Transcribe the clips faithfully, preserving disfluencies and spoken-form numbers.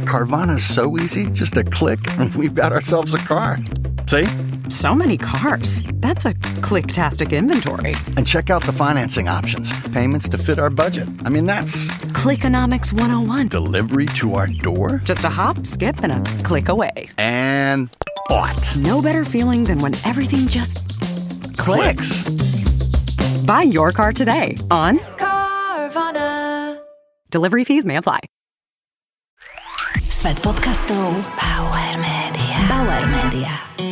Carvana's so easy. Just a click and we've got ourselves a car. See? So many cars. That's a click-tastic inventory. And check out the financing options. Payments to fit our budget. I mean, that's... Clickonomics one oh one. Delivery to our door? Just a hop, skip, and a click away. And bought. No better feeling than when everything just clicks. Buy your car today on Carvana. Delivery fees may apply. Svet podcastov Bauer Media. Bauer Media.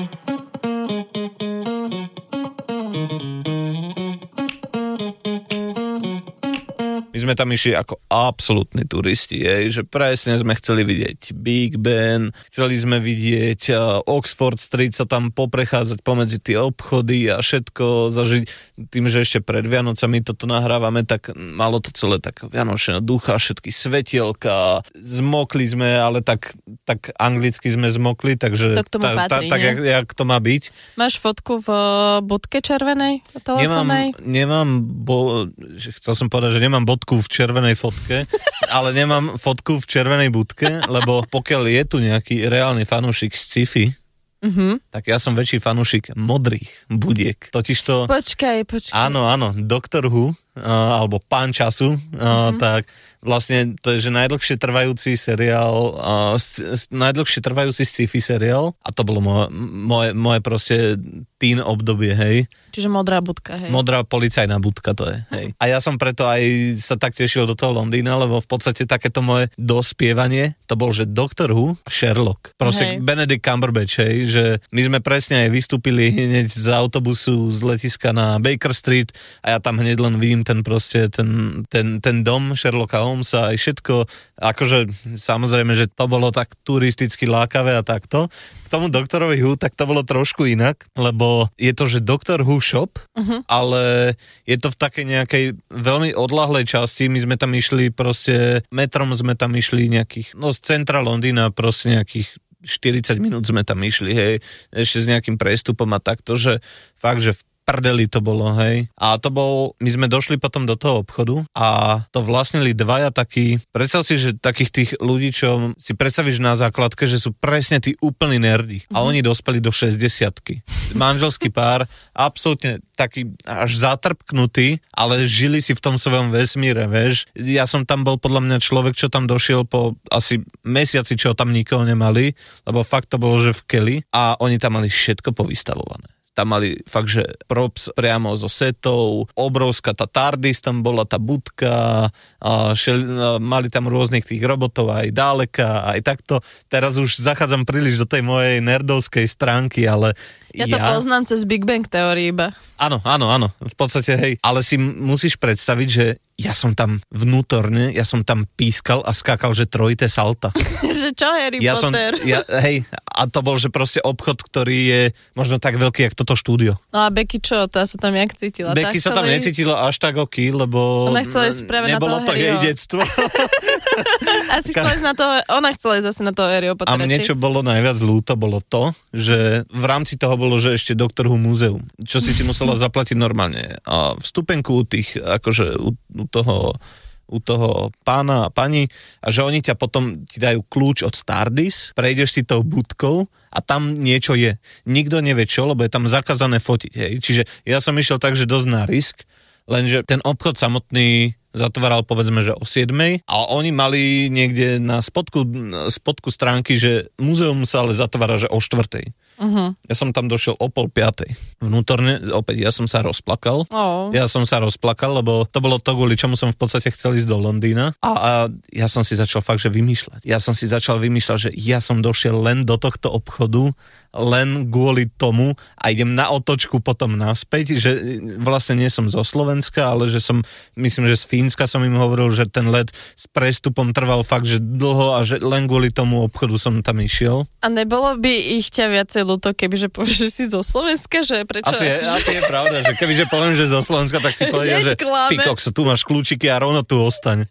My sme tam išli ako absolútni turisti, jej, že presne sme chceli vidieť Big Ben, chceli sme vidieť uh, Oxford Street, sa tam poprechádzať pomedzi tie obchody a všetko zažiť. Tým, že ešte pred Vianocami toto nahrávame, tak malo to celé tak vianočného ducha, všetky svetielka, zmokli sme, ale tak, tak anglicky sme zmokli, takže to k tomu ta, patrí, ta, tak, jak, jak to má byť. Máš fotku v bodke červenej telefónnej? Nemám, nemám bo, chcel som povedať, že nemám bodku v červenej fotke, ale nemám fotku v červenej budke, lebo pokiaľ je tu nejaký reálny fanúšik z sci-fi, uh-huh. tak ja som väčší fanúšik modrých budiek. Totižto... Počkaj, počkaj. Áno, áno, Doktor Who, uh, alebo Pán času, uh, uh-huh. tak vlastne to je, že najdlhšie trvajúci seriál, uh, s, s, najdlhšie trvajúci sci-fi seriál a to bolo moje, moje, moje proste teen obdobie, hej. Čiže modrá budka, hej. Modrá policajná budka to je, hej. A ja som preto aj sa tak tešil do toho Londýna, lebo v podstate takéto moje dospievanie, to bol, že Doktor Who a Sherlock. Proste hej. Benedict Cumberbatch, hej, že my sme presne aj vystúpili hneď z autobusu z letiska na Baker Street a ja tam hneď len vidím ten proste, ten, ten, ten dom Sherlocka Holmesa aj všetko, akože samozrejme, že to bolo tak turisticky lákavé a takto. K tomu Doktorovi Who, tak to bolo trošku inak, lebo je to, že Doktor Who shop, uh-huh. ale je to v takej nejakej veľmi odlahlej časti, my sme tam išli proste, metrom sme tam išli nejakých, no z centra Londýna proste nejakých štyridsať minút sme tam išli, hej, ešte s nejakým prestupom a takto, že fakt, že v prdeli to bolo, hej. A to bol, my sme došli potom do toho obchodu a to vlastnili dvaja takí, predstav si, že takých tých ľudí, čo si predstavíš na základke, že sú presne tí úplní nerdi. Mm-hmm. A oni dospeli do šesťdesiatky. Manželský pár, absolútne taký až zatrpknutý, ale žili si v tom svojom vesmíre, vieš. Ja som tam bol podľa mňa človek, čo tam došiel po asi mesiaci, čo tam nikoho nemali, lebo fakt to bolo, že v keli a oni tam mali všetko povystavované. Tam mali fakt, že props priamo so setou, obrovská tá TARDIS, tam bola tá budka, a šel, a mali tam rôznych tých robotov aj ďaleka, aj takto. Teraz už zachádzam príliš do tej mojej nerdovskej stránky, ale ja to ja... poznám cez Big Bang Theory iba. Áno, áno, áno, v podstate, hej, ale si musíš predstaviť, že ja som tam vnútorne, ja som tam pískal a skákal, že trojité salta. Že čo, Harry ja Potter? Som, ja, hej, a to bol, že proste obchod, ktorý je možno tak veľký, jak toto štúdio. No a Becky čo? Tá sa tam jak cítila? Becky sa tam necítila až tak oký, lebo ona chcela ísť práve na toho nebolo to jej detstvo. Asi chcela ísť na toho, ona chcela ísť zase na toho Harryho Pottera. A mne čo bolo najviac ľúto, bolo to, že v rámci toho bolo, že ešte Doktor Who múzeum, čo si si musela zaplatiť normálne. A vstupenku u tých, akože u, u toho u toho pána a pani a že oni ťa potom ti dajú kľúč od TARDIS, prejdeš si tou budkou a tam niečo je. Nikto nevie čo, lebo je tam zakázané fotiť. Hej. Čiže ja som išiel tak, že dosť na risk, lenže ten obchod samotný zatváral povedzme, že o siedmej a oni mali niekde na spodku, spodku stránky, že múzeum sa ale zatvára, že o štvrtej. Uh-huh. Ja som tam došiel o pol piatej. Vnútorne, opäť, ja som sa rozplakal. Oh. Ja som sa rozplakal, lebo to bolo to, kvôli čomu som v podstate chcel ísť do Londýna. A, a ja som si začal fakt, že vymýšľať. Ja som si začal vymýšľať, že ja som došiel len do tohto obchodu, len kvôli tomu a idem na otočku potom naspäť, že vlastne nie som zo Slovenska, ale že som, myslím, že z Fínska som im hovoril, že ten let s prestupom trval fakt, že dlho a že len kvôli tomu obchodu som tam išiel. A nebolo by ich ťa viacej ľúto, kebyže povieš, že si zo Slovenska, že prečo? Asi je, asi je pravda, že kebyže poviem, že zo Slovenska, tak si povedia, že ty kokso, tu máš kľúčiky a rovno tu ostaň.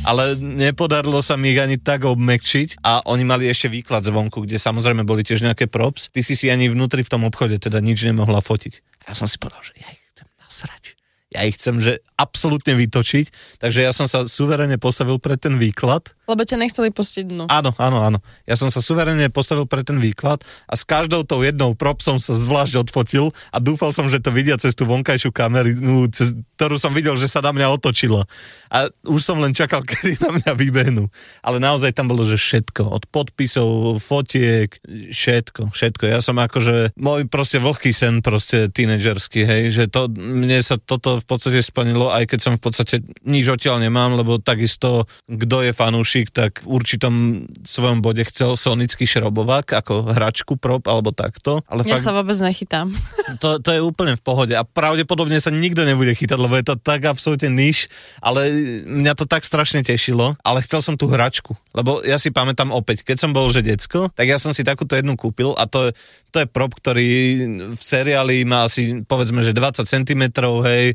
ale nepodarilo sa mi ich ani tak obmekčiť a oni mali ešte výklad zvonku, kde samozrejme boli tiež nejaké props. Ty si si ani vnútri v tom obchode teda nič nemohla fotiť. Ja som si povedal, že ja ich chcem nasrať. Ja ich chcem, že absolútne vytočiť, takže ja som sa suverene postavil pre ten výklad. Lebo ťa nechceli pustiť dnu. Áno, áno, áno. Ja som sa suverene postavil pre ten výklad a s každou tou jednou prop som sa zvlášť odfotil a dúfal som, že to vidia cez tú vonkajšiu kameru, cez ktorú som videl, že sa na mňa otočila. A už som len čakal, kedy na mňa vybehnú. Ale naozaj tam bolo, že všetko. Od podpisov, fotiek, všetko, všetko. Ja som akože, môj proste vlhký sen, proste tínedžerský, hej, že to, mne sa toto v podstate splnilo, aj keď som v podstate nič odtiaľ nemám, lebo takisto, kto je fanúšik, tak v určitom svojom bode chcel sonický šrobovák ako hračku, prop alebo takto. Ale ja fakt, sa vôbec nechytám. To, to je úplne v pohode a pravdepodobne sa nikto nebude chytať, lebo je to tak absolútne niž, ale mňa to tak strašne tešilo, ale chcel som tú hračku, lebo ja si pamätám opäť, keď som bol že decko, tak ja som si takúto jednu kúpil a to, to je prop, ktorý v seriáli má asi povedzme, že dvadsať centimetrov, hej,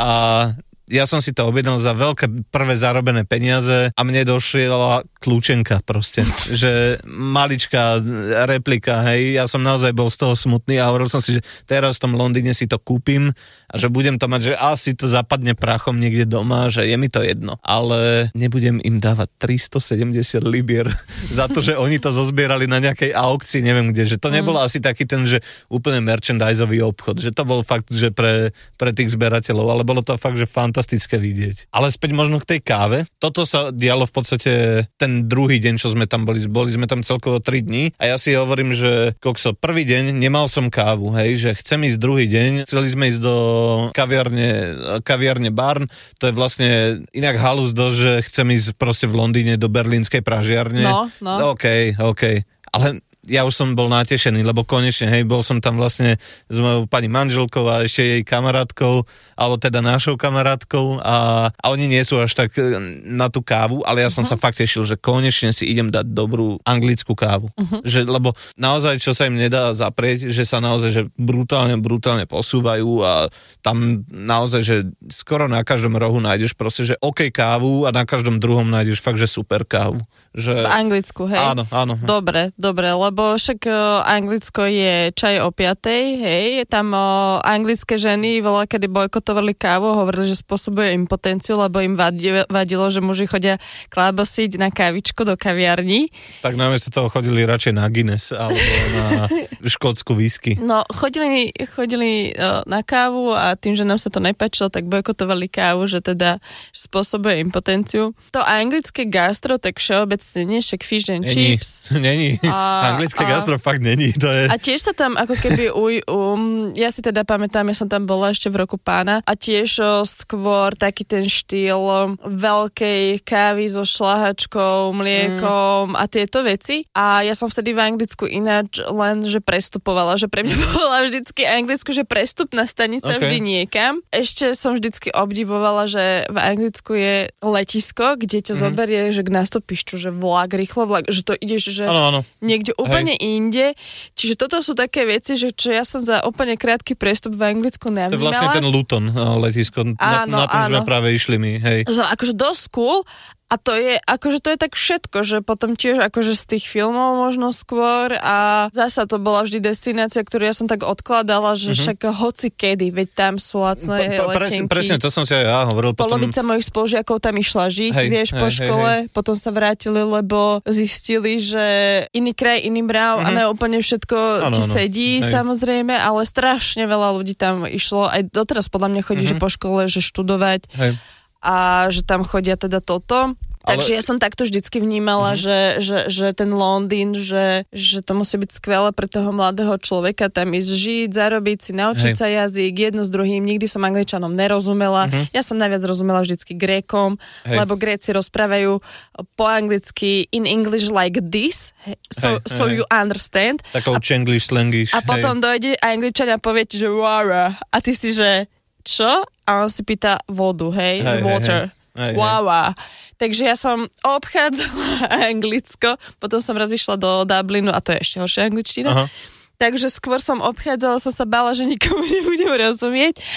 a ja som si to objednal za veľké prvé zarobené peniaze a mne došla kľúčenka proste, že maličká replika, hej, ja som naozaj bol z toho smutný a hovoril som si, že teraz v tom Londýne si to kúpim a že budem to mať, že asi to zapadne prachom niekde doma, že je mi to jedno, ale nebudem im dávať tristosedemdesiat libier za to, že oni to zozbierali na nejakej aukcii, neviem kde, že to nebolo mm. asi taký ten, že úplne merchandiseový obchod, že to bol fakt, že pre, pre tých zberateľov, ale bolo to fakt, že fantastické vidieť. Ale späť možno k tej káve. Toto sa dialo v podstate ten druhý deň, čo sme tam boli. Boli sme tam celkovo tri dní a ja si hovorím, že kokso, prvý deň nemal som kávu, hej, že chcem ísť druhý deň. Chceli sme ísť do kaviarne, kaviarne Barn. To je vlastne inak halus dosť, že chcem ísť proste v Londýne do berlínskej pražiarne. No, no. OK, OK. Ale ja už som bol natešený, lebo konečne, hej, bol som tam vlastne s mojou pani manželkou a ešte jej kamarátkou, alebo teda našou kamarátkou a, a oni nie sú až tak na tú kávu, ale ja som uh-huh. sa fakt tešil, že konečne si idem dať dobrú anglickú kávu. Uh-huh. Že, lebo naozaj, čo sa im nedá zaprieť, že sa naozaj, že brutálne, brutálne posúvajú a tam naozaj, že skoro na každom rohu nájdeš proste, že OK kávu a na každom druhom nájdeš fakt, že super kávu. Že... V Anglicku, hej? Áno, áno. Dobre, dobre, lebo však uh, Anglicko je čaj o piatej, hej, tam uh, anglické ženy veľa kedy bojkotovali kávu, hovorili, že spôsobuje impotenciu, lebo im vadilo, vadilo že muži chodia klábosiť na kávičku do kaviarní. Tak namiesto toho chodili radšej na Guinness alebo na škótsku whisky. No, chodili, chodili uh, na kávu a tým, že nám sa to nepáčilo, tak bojkotovali kávu, že teda spôsobuje impotenciu. To anglické gastro, tak všeobec nie, však fish and není, chips. Není. A, anglické a, gastro fakt není. To je... A tiež sa tam ako keby uj, um, ja si teda pamätám, ja som tam bola ešte v roku pána a tiež o, skôr taký ten štýl o, veľkej kávy so šlahačkou, mliekom mm. a tieto veci. A ja som vtedy v Anglicku ináč len, že prestupovala, že pre mňa bola vždycky Anglicku, že prestupná stanica okay. vždy niekam. Ešte som vždycky obdivovala, že v Anglicku je letisko, kde ťa mm. zoberie, že k nástupišťu, že vlak, rýchlo vlak, že to ideš, že ano, ano. niekde úplne Hej. inde. Čiže toto sú také veci, že čo ja som za úplne krátky prestup v Anglicku nevnímala. To je vlastne ten Luton letisko. Áno, na, na tým áno. sme práve išli my. Hej. Že akože dosť cool. A to je, akože to je tak všetko, že potom tiež akože z tých filmov možno skôr a zasa to bola vždy destinácia, ktorú ja som tak odkladala, že mm-hmm. však hoci kedy, veď tam sú lacné pa, pa, letenky. Presne, to som si aj ja hovoril. Polovica potom... mojich spolužiakov tam išla žiť, hej, vieš, hej, po škole, hej, hej. Potom sa vrátili, lebo zistili, že iný kraj, iný mrav mm-hmm. a ne úplne všetko ano, ti ano, sedí, hej. Samozrejme, ale strašne veľa ľudí tam išlo, aj doteraz podľa mňa chodí, mm-hmm. že po škole, že študovať. Hej. A že tam chodia teda toto. Ale... Takže ja som takto vždycky vnímala, uh-huh. že, že, že ten Londýn, že, že to musí byť skvelé pre toho mladého človeka tam ísť žiť, zarobiť si, naučiť Hej. sa jazyk, jedno s druhým. Nikdy som Angličanom nerozumela. Uh-huh. Ja som najviac rozumela vždycky Grékom, Hej. lebo Gréci rozprávajú po anglicky in English like this, so, Hej. so Hej. you understand. Takou Chenglish slangish. A potom Hej. dojde Angličan a povie ti, že wara. A ty si, že čo? A on si pýta vodu, hej, hej water. Hej, hej. Wow. Takže ja som obchádzala Anglicko, potom som raz išla do Dublinu a to je ešte horšia angličtina. Aha. Takže skôr som obchádzala, som sa bála, že nikomu nebudem rozumieť.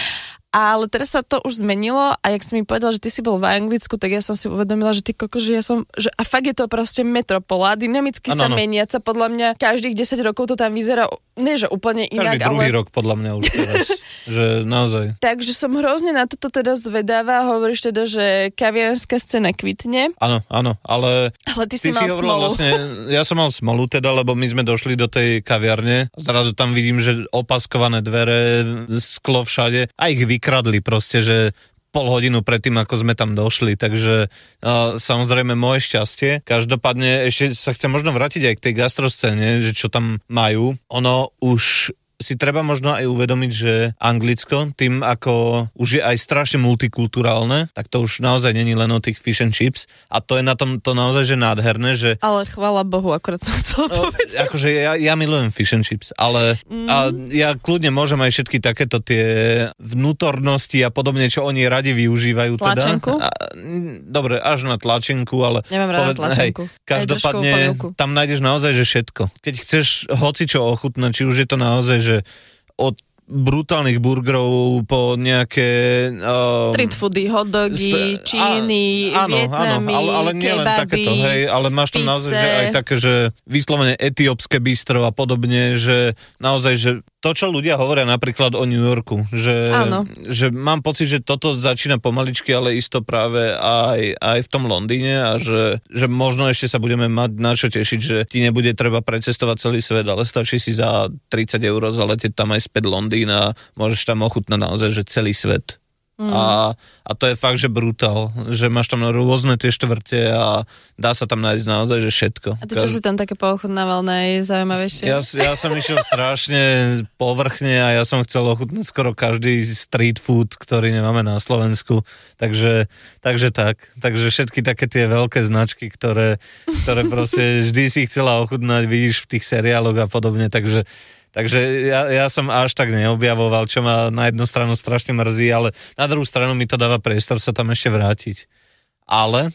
Ale teraz sa to už zmenilo a jak si mi povedal, že ty si bol v Anglicku, tak ja som si uvedomila, že ty koko, že ja som, že a fakt je to proste metropola, dynamicky ano, sa meniaca, podľa mňa každých desať rokov to tam vyzerá, nie že úplne inak, každý druhý ale... rok podľa mňa už teraz, že naozaj. Takže som hrozne na toto teda zvedáva, hovoríš teda, že kaviarenská scéna kvitne. Áno, áno, ale... Ale ty, ty si mal si smolu. Vlastne, ja som mal smolu teda, lebo my sme došli do tej kaviarne, zrazu tam vidím, že opaskované dvere, sklo všade a ich vykradli proste, že pol hodinu predtým, ako sme tam došli, takže uh, samozrejme moje šťastie. Každopádne ešte sa chcem možno vrátiť aj k tej gastroscéne, že čo tam majú. Ono už si treba možno aj uvedomiť, že Anglicko, tým ako už je aj strašne multikulturálne, tak to už naozaj není len o tých fish and chips a to je na tom to naozaj, že nádherné, že... Ale chvála Bohu, akorát som chcel no, povedať. Akože ja, ja milujem fish and chips, ale mm. a ja kľudne môžem aj všetky takéto tie vnútornosti a podobne, čo oni radi využívajú. Tlačenku? Teda. A, dobre, až na tlačenku, ale... Nemám rád tlačenku. Hej, každopádne tam nájdeš naozaj, že všetko. Keď chceš hocičo ochutnať, či už je to naozaj, že od brutálnych burgerov po nejaké... Um, street foody, hotdogy, sp- číny, áno, vietnamy, áno, ale, ale nie kebaby, len takéto, hej, ale máš tam pizze. Naozaj, že aj také, že vyslovene etiópske bistro a podobne, že naozaj, že to, čo ľudia hovoria napríklad o New Yorku, že, že mám pocit, že toto začína pomaličky, ale isto práve aj, aj v tom Londýne a že, že možno ešte sa budeme mať na čo tešiť, že ti nebude treba precestovať celý svet, ale stačí si za tridsať eur zaletieť tam aj späť Londýn a môžeš tam ochutnať naozaj, že celý svet. Mm. A, a to je fakt, že brutál, že máš tam rôzne tie štvrte a dá sa tam nájsť naozaj, že všetko. A to čo si tam také poochutnával najzaujímavejšie? Ja, ja som išiel strašne povrchne a ja som chcel ochutnať skoro každý street food, ktorý nemáme na Slovensku, takže, takže tak, takže všetky také tie veľké značky, ktoré, ktoré proste vždy si chcela ochutnať, vidíš v tých seriáloch a podobne, takže Takže ja, ja som až tak neobjavoval, čo ma na jednu stranu strašne mrzí, ale na druhú stranu mi to dáva priestor sa tam ešte vrátiť. Ale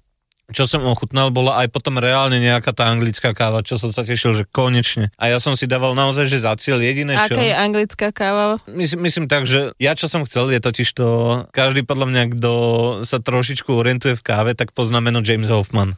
čo som ochutnal, bola aj potom reálne nejaká tá anglická káva, čo som sa tešil, že konečne. A ja som si dával naozaj, že za cieľ jediné, čo... Aká je anglická káva? Myslím, myslím tak, že ja čo som chcel, je totiž to, každý podľa mňa, kto sa trošičku orientuje v káve, tak pozná meno James Hoffman.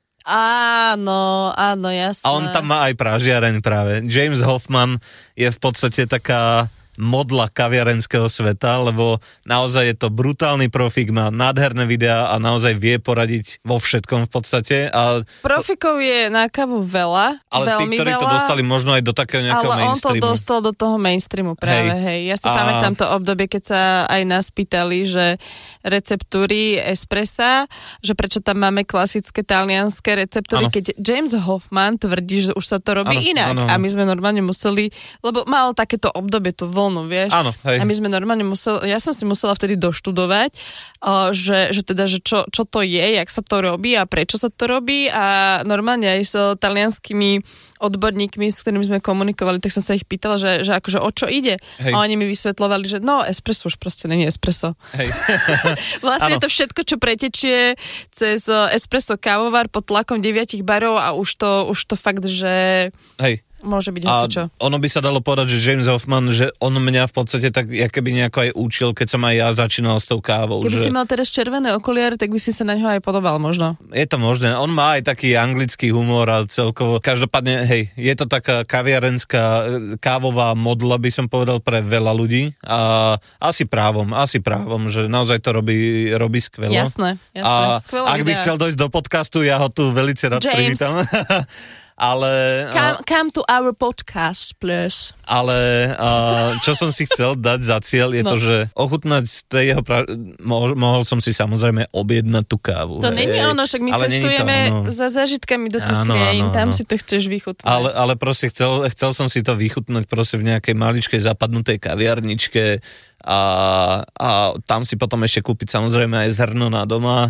Áno, áno, jasné. A on tam má aj pražiareň práve. James Hoffman je v podstate taká modla kaviarenského sveta, lebo naozaj je to brutálny profík, má nádherné videá a naozaj vie poradiť vo všetkom v podstate. A profikov je na kávu veľa, ale veľmi tí, ktorí veľa, to dostali možno aj do takého nejakého ale mainstreamu. Ale on to dostal do toho mainstreamu práve, hej. hej. Ja si a... pamätám to obdobie, keď sa aj nás pýtali, že receptúry espressa, že prečo tam máme klasické talianské receptúry, ano. Keď James Hoffman tvrdí, že už sa to robí ano, inak. Ano, ano. A my sme normálne museli, lebo mal takéto obdobie, tú voľnu, vieš. Áno, hej. A my sme normálne museli, ja som si musela vtedy doštudovať, uh, že, že teda, že čo, čo to je, jak sa to robí a prečo sa to robí a normálne aj s talianskými odborníkmi, s ktorými sme komunikovali, tak som sa ich pýtala, že, že akože o čo ide. Hej. A oni mi vysvetľovali, že no, espresso už proste není espresso. Hej. Vlastne je to všetko, čo pretečie cez espresso kávovar pod tlakom deviatich barov a už to, už to fakt, že... Hej. Môže byť hocičo. A ono by sa dalo povedať, že James Hoffman, že on mňa v podstate tak keby nejako aj učil, keď som aj ja začínal s tou kávou. Keby že... si mal teraz červené okuliare, tak by si sa na ňo aj podobal možno. Je to možné. On má aj taký anglický humor a celkovo. Každopádne, hej, je to taká kaviarenská kávová modla, by som povedal, pre veľa ľudí. A asi právom, asi právom, že naozaj to robí, robí skvelo. Jasné, jasné. A ak by chcel dojsť do podcastu, ja ho tu veľmi rád privítam. Ale... Come, come to our podcast, please. Ale uh, čo som si chcel dať za cieľ je no. to, že ochutnať z tej jeho... Pra... Mohol, mohol som si samozrejme objednať tú kávu. To není ono, však my cestujeme to, no. za zážitkami do tých krajín, tam si to chceš vychutnať. Ale, ale proste chcel, chcel som si to vychutnať proste v nejakej maličkej zapadnutej kaviarničke a, a tam si potom ešte kúpiť samozrejme aj zhrno na doma.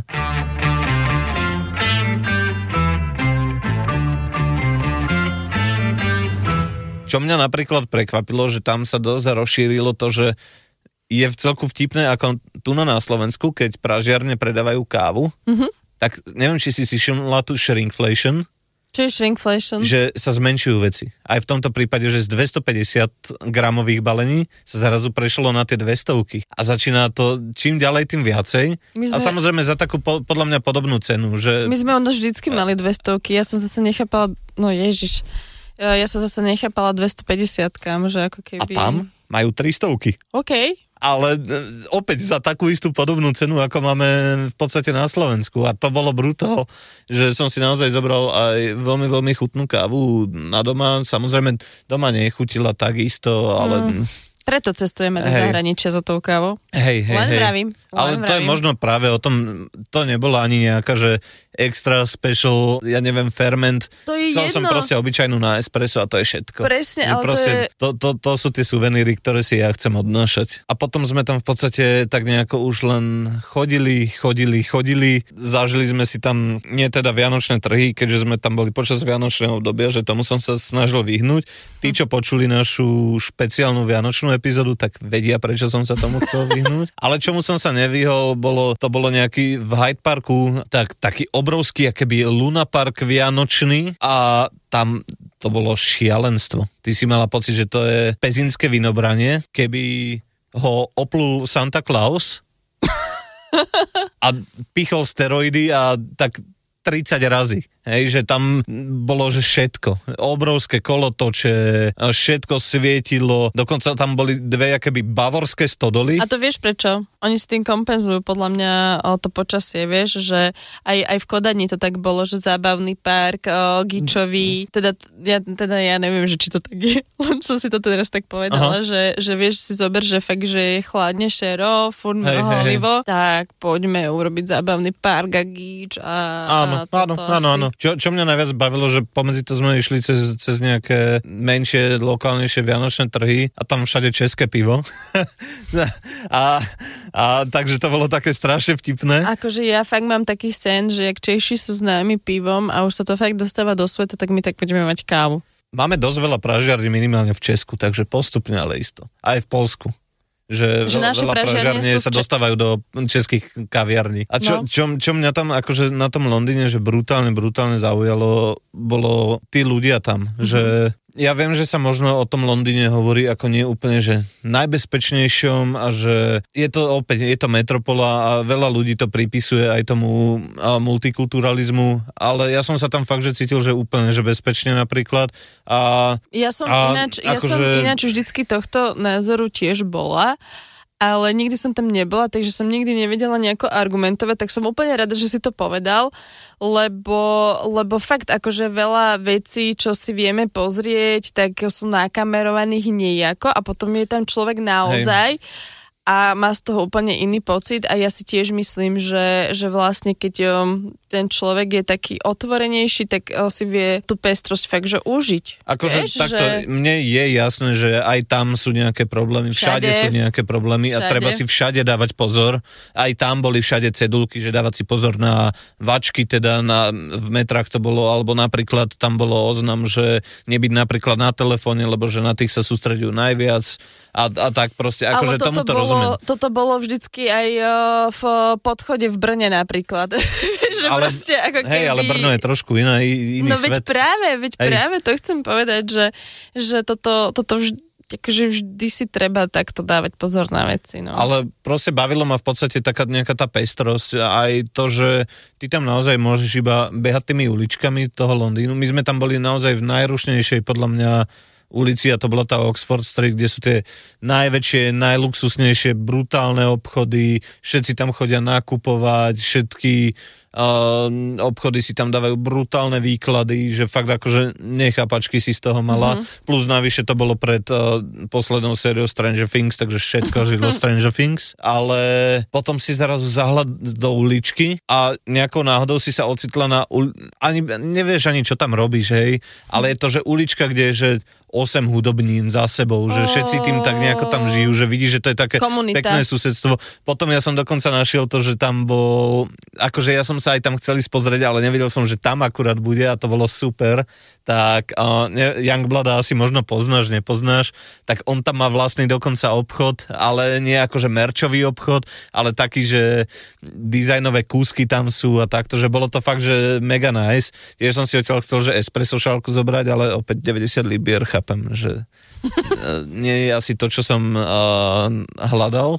Čo mňa napríklad prekvapilo, že tam sa dosť rozšírilo to, že je v celku vtipné, ako tu na Slovensku, keď pražiarne predávajú kávu, mm-hmm. tak neviem, či si si všimla tú shrinkflation. Čo je shrinkflation? Že sa zmenšujú veci. Aj v tomto prípade, že z dvestopäťdesiat gramových balení sa zrazu prešlo na tie dvestovky. A začína to čím ďalej, tým viacej. Sme... A samozrejme za takú podľa mňa podobnú cenu. Že... My sme ono vždycky mali dvestovky. Ja som zase nechápala, no ježiš, ja som zase nechápala dvestopäťdesiat kam, že ako keby... A tam majú tristovky. OK. Ale opäť za takú istú podobnú cenu, ako máme v podstate na Slovensku. A to bolo brutál, že som si naozaj zobral aj veľmi, veľmi chutnú kávu na doma. Samozrejme, doma nechutila takisto, ale... Mm. Preto cestujeme do hej. zahraničia za tou kávou. Hej, hej, len hej. vravím. Len ale vravím. To je možno práve o tom, to nebola ani nejaká, že extra special, ja neviem, ferment. To je Chcel jedno. som proste obyčajnú na espresso a to je všetko. Presne, ale proste, to je... To, to, to sú tie suveníry, ktoré si ja chcem odnášať. A potom sme tam v podstate tak nejako už len chodili, chodili, chodili. Zažili sme si tam, nie teda vianočné trhy, keďže sme tam boli počas vianočného obdobia, že tomu som sa snažil vyhnúť. Tí, čo počuli našu špeciálnu vianočnú epizódu, tak vedia, prečo som sa tomu chcel vyhnúť. Ale čomu som sa nevyhol, bolo, to bolo nejaký v Hyde Parku, tak, taký obrovský, akéby Luna Park vianočný a tam to bolo šialenstvo. Ty si mala pocit, že to je pezinské vinobranie, keby ho oplul Santa Claus a pichol steroidy a tak tridsať razy. Hej, že tam bolo, že všetko. Obrovské kolotoče, všetko svietilo, dokonca tam boli dve akéby bavorské stodoly. A to vieš prečo? Oni s tým kompenzujú podľa mňa o to počasie, vieš, že aj, aj v Kodani to tak bolo, že zábavný park, o, Gičový, teda ja, teda ja neviem, že či to tak je, len som si to teraz tak povedala, že, že vieš si zober, že fakt, že je chladne šero, furt holivo, tak poďme urobiť zábavný park a Gič a, áno, a toto áno, áno, áno. Čo, čo mňa najviac bavilo, že pomedzi to sme išli cez, cez nejaké menšie, lokálnejšie vianočné trhy a tam všade české pivo. a, a takže to bolo také strašne vtipné. Akože ja fakt mám taký sen, že jak Češi sú známi pivom a už sa to fakt dostáva do sveta, tak my tak budeme mať kávu. Máme dosť veľa pražiarní minimálne v Česku, takže postupne, ale isto. Aj v Polsku. Že, že veľa, veľa pražiarní sa če... dostávajú do českých kaviarní. A čo, no. čo, čo mňa tam akože na tom Londýne, že brutálne, brutálne zaujalo, bolo tí ľudia tam. Mm-hmm. Že ja viem, že sa možno o tom Londýne hovorí ako nie úplne, že najbezpečnejšom a že je to opäť, je to metropola a veľa ľudí to pripisuje aj tomu multikulturalizmu, ale ja som sa tam fakt, že cítil, že úplne, že bezpečne napríklad. A, ja som a, ináč, ja ako som že... ináč vždycky tohto názoru tiež bola, ale nikdy som tam nebola, takže som nikdy nevedela nejako argumentovať, tak som úplne rada, že si to povedal, lebo, lebo fakt akože veľa vecí, čo si vieme pozrieť, tak sú nakamerovaných nejako a potom je tam človek naozaj Hej. a má z toho úplne iný pocit a ja si tiež myslím, že, že vlastne keď um, ten človek je taký otvorenejší, tak uh, si vie tú pestrosť fakt, že užiť. Akože Vieš, takto, že... mne je jasné, že aj tam sú nejaké problémy, všade, všade sú nejaké problémy všade. A treba si všade dávať pozor. Aj tam boli všade cedulky, že dávať si pozor na vačky, teda na, v metrách to bolo, alebo napríklad tam bolo oznam, že nebyť napríklad na telefóne, lebo že na tých sa sústreďujú najviac a, a tak proste, akože tomu to rozumiem. Bolo, toto bolo vždycky aj uh, v podchode v Brne napríklad. že ale, proste ako keby... Hej, ale Brno je trošku iná, iný no, svet. No veď práve, veď hej. práve to chcem povedať, že, že toto, toto vždy, akože vždy si treba takto dávať pozor na veci. No. Ale proste bavilo ma v podstate taká nejaká tá pestrosť a aj to, že ty tam naozaj môžeš iba behať tými uličkami toho Londýnu. My sme tam boli naozaj v najrušnejšej podľa mňa ulici a to bola tá Oxford Street, kde sú tie najväčšie, najluxusnejšie, brutálne obchody, všetci tam chodia nakupovať, všetky uh, obchody si tam dávajú brutálne výklady, že fakt akože nechápačky si z toho mala, mm-hmm. plus navyše to bolo pred uh, poslednou sériou Stranger Things, takže všetko žilo Stranger Things, ale potom si zrazu zahľad do uličky a nejakou náhodou si sa ocitla na ul... ani nevieš ani čo tam robíš, hej, ale je to, že ulička, kde je, že osem hudobnín za sebou, že všetci tým tak nejako tam žijú, že vidíš, že to je také komunita. Pekné susedstvo. Potom ja som dokonca našiel to, že tam bol, akože ja som sa aj tam chceli spozrieť, ale nevedel som, že tam akurát bude a to bolo super. Tak uh, Youngblooda asi možno poznáš, nepoznáš, tak on tam má vlastný dokonca obchod, ale nie akože merčový obchod, ale taký, že dizajnové kúsky tam sú a takto, že bolo to fakt, že mega nice. Tiež som si odtiaľ chcel, že espresso šálku zobrať, ale opäť deväťdesiat libier, chápem, že nie je asi to, čo som uh, hľadal.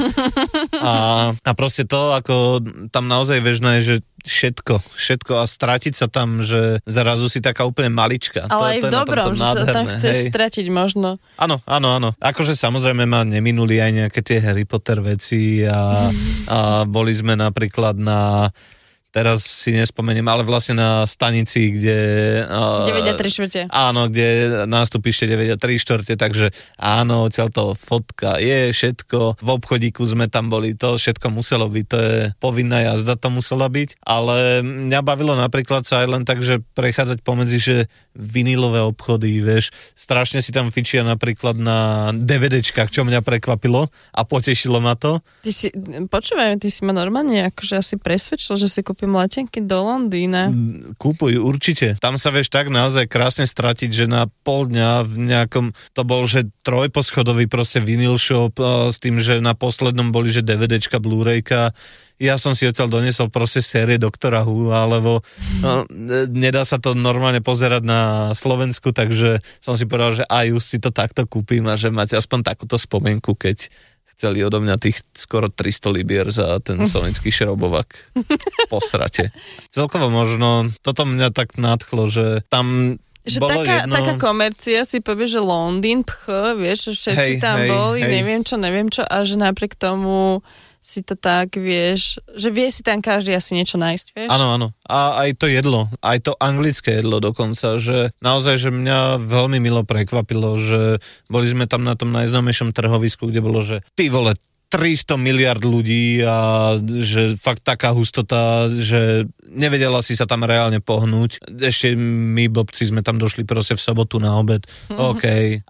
a, a proste to, ako tam naozaj vežné je, že všetko, všetko a stratiť sa tam, že zrazu si taká úplne malička. Ale to, aj v dobrom, že sa tam chceš hej. stratiť možno. Áno, áno, áno. Akože samozrejme ma neminuli aj nejaké tie Harry Potter veci a, a boli sme napríklad na teraz si nespomeniem, ale vlastne na stanici, kde... Uh, deväť a tri štvrte. Áno, kde nástupište deväť a tri štvrte, takže áno, odtiaľto fotka je všetko. V obchodíku sme tam boli, to všetko muselo byť, to je povinná jazda, to musela byť, ale mňa bavilo napríklad sa aj len tak, že prechádzať pomedzi, že vinilové obchody, vieš, strašne si tam fičia napríklad na DVDčkách, čo mňa prekvapilo a potešilo ma to. Ty si, počúvaj, ty si ma normálne akože asi presvedčil, že si kúpim letenky do Londýna. Kúpuj, určite. Tam sa vieš tak naozaj krásne stratiť, že na pol dňa v nejakom, to bol, že trojposchodový proste vinyl shop s tým, že na poslednom boli, že DVDčka, Blu-rayka. Ja som si odtiaľ doniesol proste série Doktora Who, alebo no, nedá sa to normálne pozerať na Slovensku, takže som si povedal, že aj už si to takto kúpim a že máte aspoň takúto spomienku, keď chceli odo mňa tých skoro tristo libier za ten slovenský šroubovák posrate. Celkovo možno, toto mňa tak nadchlo, že tam že bolo taká, jedno... taká komercia si povie, že Londýn, pch, vieš, že všetci hej, tam hej, boli, hej. neviem čo, neviem čo, a že napriek tomu si to tak, vieš, že vie si tam každý asi niečo nájsť, vieš? Áno, áno. A aj to jedlo, aj to anglické jedlo dokonca, že naozaj, že mňa veľmi milo prekvapilo, že boli sme tam na tom najznámejšom trhovisku, kde bolo, že ty vole, tristo miliard ľudí a že fakt taká hustota, že nevedela si sa tam reálne pohnúť. Ešte my blbci sme tam došli proste v sobotu na obed. OK,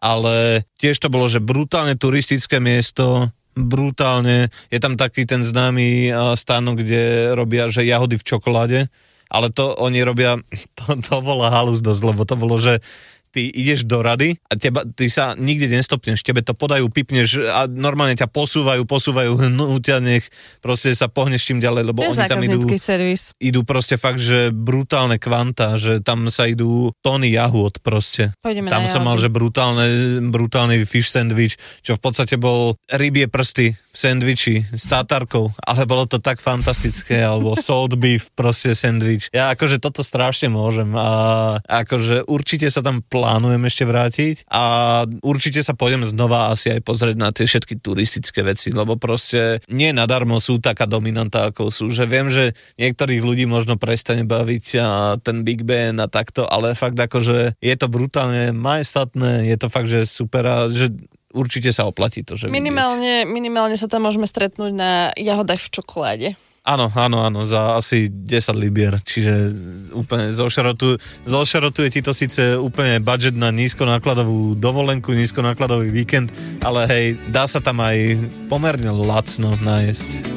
ale tiež to bolo, že brutálne turistické miesto, brutálne. Je tam taký ten známy stánok, kde robia, že jahody v čokoláde, ale to oni robia, to, to bola halus dosť, lebo to bolo, že ty ideš do rady a teba, ty sa nikde nestopneš, tebe to podajú, pipneš a normálne ťa posúvajú, posúvajú, hnúťa, nech proste sa pohneš tým ďalej, lebo oni tam idú, servis. idú proste fakt, že brutálne kvanta, že tam sa idú tóny jahôd proste. Pôjdeme tam som mal, že brutálne, brutálny fish sandwich, čo v podstate bol rybie prsty v sandwichi s tátarkou, ale bolo to tak fantastické, alebo salt beef proste sandwich. Ja akože toto strašne môžem a akože určite sa tam plánujem ešte vrátiť a určite sa pôjdem znova asi aj pozrieť na tie všetky turistické veci, lebo proste nie nadarmo sú taká dominanta, ako sú, že viem, že niektorých ľudí možno prestane baviť a ten Big Ben a takto, ale fakt akože je to brutálne majestátne, je to fakt, že super a že určite sa oplatí to, že minimálne, minimálne sa tam môžeme stretnúť na jahodách v čokoláde. Áno, áno, áno, za asi desať libier, čiže úplne zošarotuje, zošarotuje ti to síce úplne budget na nízkonákladovú dovolenku, nízkonákladový víkend, ale hej, dá sa tam aj pomerne lacno nájsť.